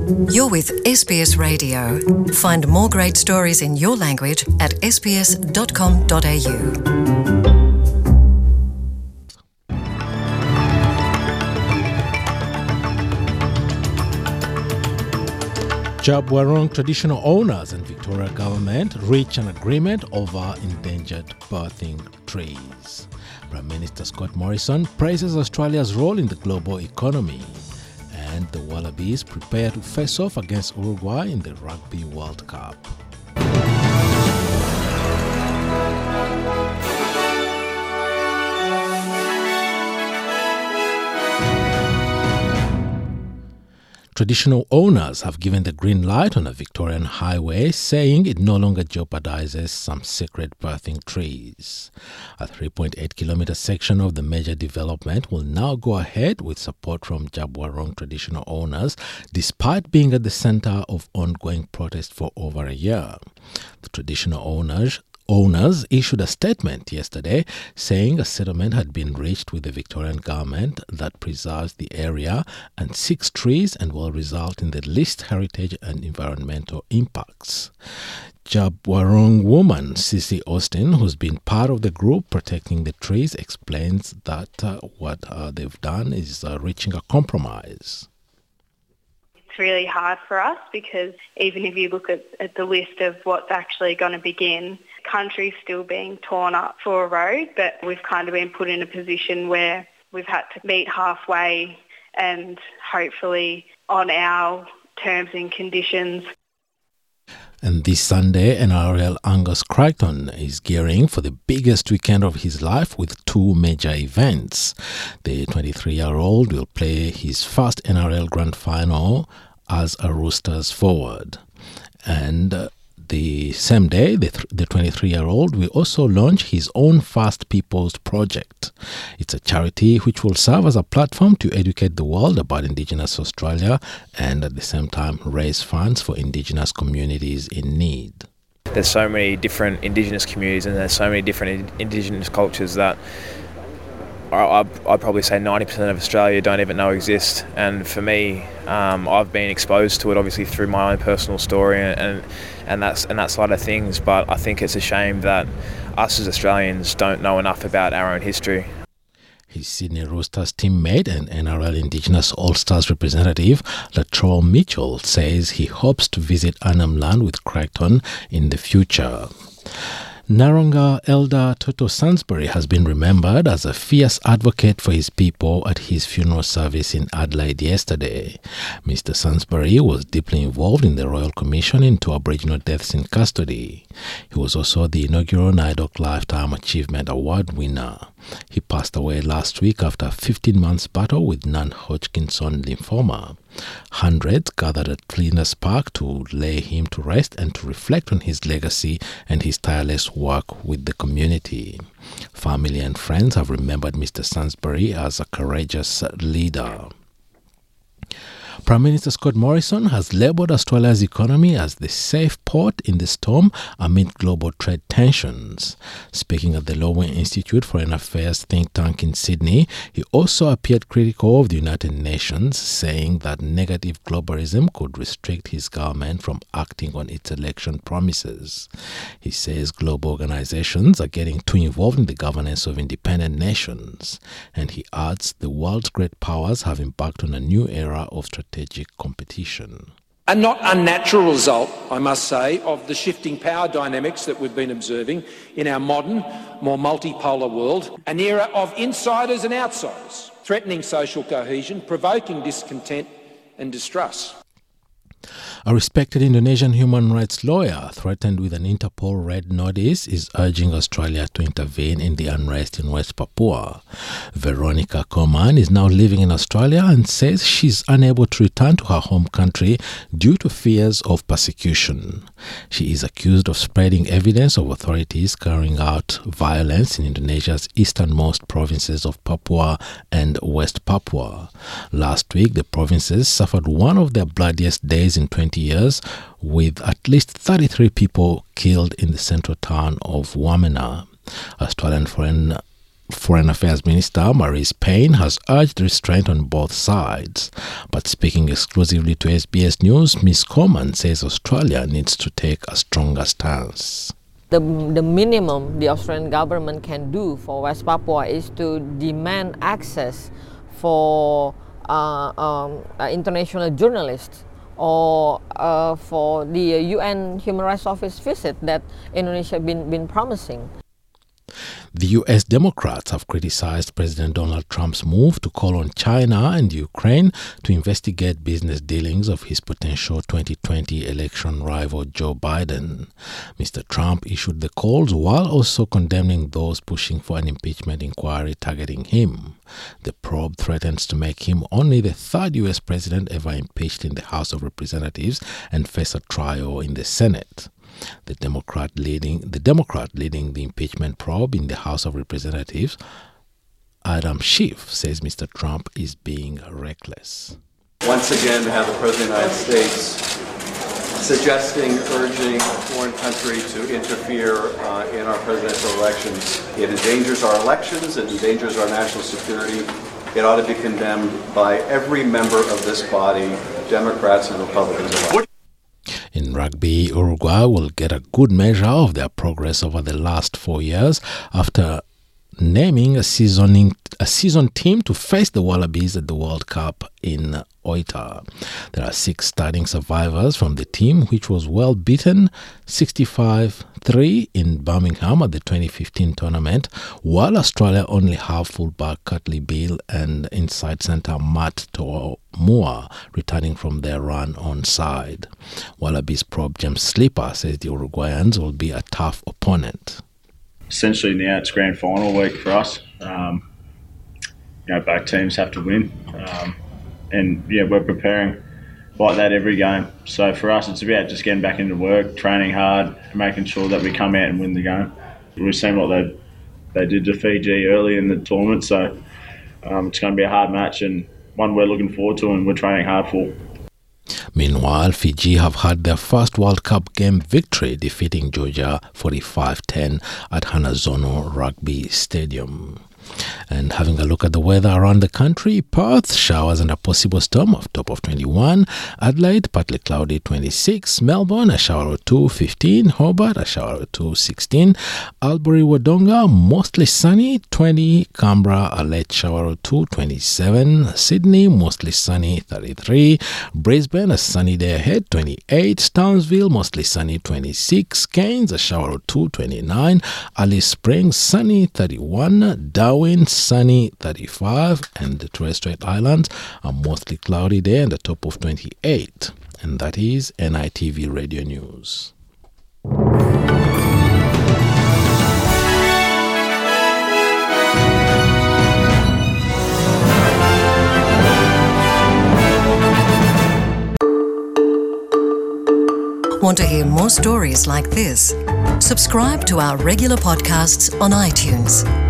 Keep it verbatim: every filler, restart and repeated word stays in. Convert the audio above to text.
You're with S B S Radio. Find more great stories in your language at s b s dot com dot a u. Djab Wurrung traditional owners and Victoria government reach an agreement over endangered birthing trees. Prime Minister Scott Morrison praises Australia's role in the global economy. And the Wallabies prepare to face off against Uruguay in the Rugby World Cup. Traditional owners have given the green light on a Victorian highway, saying it no longer jeopardizes some sacred birthing trees. A three point eight kilometre section of the major development will now go ahead with support from Djab Wurrung traditional owners, despite being at the centre of ongoing protest for over a year. The traditional owners Owners issued a statement yesterday saying a settlement had been reached with the Victorian government that preserves the area and six trees and will result in the least heritage and environmental impacts. Djab Wurrung woman Cece Austin, who's been part of the group protecting the trees, explains that uh, what uh, they've done is uh, reaching a compromise. It's really hard for us because even if you look at, at the list of what's actually going to begin, country's still being torn up for a road, but we've kind of been put in a position where we've had to meet halfway and hopefully on our terms and conditions. And this Sunday, N R L Angus Crichton is gearing for the biggest weekend of his life with two major events. The twenty-three-year-old will play his first N R L Grand Final as a Roosters forward. And uh, the same day, the, th- the twenty-three-year-old will also launch his own First Peoples project. It's a charity which will serve as a platform to educate the world about Indigenous Australia and at the same time raise funds for Indigenous communities in need. There's so many different Indigenous communities and there's so many different Indigenous cultures that I'd probably say ninety percent of Australia don't even know exist. And for me, um, I've been exposed to it obviously through my own personal story and and that's and that side of things. But I think it's a shame that us as Australians don't know enough about our own history. His Sydney Roosters teammate and N R L Indigenous All-Stars representative Latrell Mitchell says he hopes to visit Arnhem Land with Crichton in the future. Narongga elder Toto Sansbury has been remembered as a fierce advocate for his people at his funeral service in Adelaide yesterday. Mister Sansbury was deeply involved in the Royal Commission into Aboriginal deaths in custody. He was also the inaugural NAIDOC Lifetime Achievement Award winner. He passed away last week after a fifteen months battle with non-Hodgkinson lymphoma. Hundreds gathered at Flinders Park to lay him to rest and to reflect on his legacy and his tireless work with the community. Family and friends have remembered Mister Sansbury as a courageous leader. Prime Minister Scott Morrison has labelled Australia's economy as the safe port in the storm amid global trade tensions. Speaking at the Lowy Institute Foreign Affairs think tank in Sydney, he also appeared critical of the United Nations, saying that negative globalism could restrict his government from acting on its election promises. He says global organisations are getting too involved in the governance of independent nations, and he adds the world's great powers have embarked on a new era of strategic competition. A not unnatural result, I must say, of the shifting power dynamics that we've been observing in our modern, more multipolar world, an era of insiders and outsiders, threatening social cohesion, provoking discontent and distrust. A respected Indonesian human rights lawyer threatened with an Interpol red notice is urging Australia to intervene in the unrest in West Papua. Veronica Coman is now living in Australia and says she's unable to return to her home country due to fears of persecution. She is accused of spreading evidence of authorities carrying out violence in Indonesia's easternmost provinces of Papua and West Papua. Last week, the provinces suffered one of their bloodiest days in twenty years, with at least thirty-three people killed in the central town of Wamena. Australian Foreign Foreign Affairs Minister Marise Payne has urged restraint on both sides. But speaking exclusively to S B S News, Miz Coleman says Australia needs to take a stronger stance. The, the minimum the Australian government can do for West Papua is to demand access for uh, um, uh, international journalists or uh, for the U N Human Rights Office visit that Indonesia been been promising. The U S Democrats have criticized President Donald Trump's move to call on China and Ukraine to investigate business dealings of his potential twenty twenty election rival Joe Biden. Mister Trump issued the calls while also condemning those pushing for an impeachment inquiry targeting him. The probe threatens to make him only the third U S president ever impeached in the House of Representatives and face a trial in the Senate. The Democrat leading the Democrat leading the impeachment probe in the House of Representatives, Adam Schiff, says Mister Trump is being reckless. Once again, to have the President of the United States suggesting, urging a foreign country to interfere uh, in our presidential elections, it endangers our elections, it endangers our national security. It ought to be condemned by every member of this body, Democrats and Republicans alike. In rugby, Uruguay will get a good measure of their progress over the last four years after naming a seasoning a seasoned team to face the Wallabies at the World Cup in Oita. There are six starting survivors from the team, which was well beaten sixty-five three in Birmingham at the twenty fifteen tournament, while Australia only have fullback Cutley Beale and inside centre Matt Moore returning from their run on side. Wallabies prop James Slipper says the Uruguayans will be a tough opponent. Essentially now it's grand final week for us. Um, you know, both teams have to win. Um, and yeah, we're preparing like that every game. So for us, it's about just getting back into work, training hard, and making sure that we come out and win the game. We seem like they they did to Fiji early in the tournament, so um, it's going to be a hard match and one we're looking forward to and we're training hard for. Meanwhile, Fiji have had their first World Cup game victory, defeating Georgia forty-five ten at Hanazono Rugby Stadium. And having a look at the weather around the country, Perth, showers and a possible storm of top of twenty-one, Adelaide, partly cloudy twenty-six, Melbourne, a shower or two, fifteen, Hobart, a shower or two, sixteen, Albury, Wodonga, mostly sunny, twenty, Canberra, a late shower or two, twenty-seven, Sydney, mostly sunny, thirty-three, Brisbane, a sunny day ahead, twenty-eight, Townsville, mostly sunny, twenty-six, Cairns, a shower or two, twenty-nine, Alice Springs, sunny, thirty-one, Darwin, sunny, thirty-five, and the Torres Strait Islands are mostly cloudy day and a top of twenty-eight. And that is N I T V Radio News. Want to hear more stories like this? Subscribe to our regular podcasts on iTunes.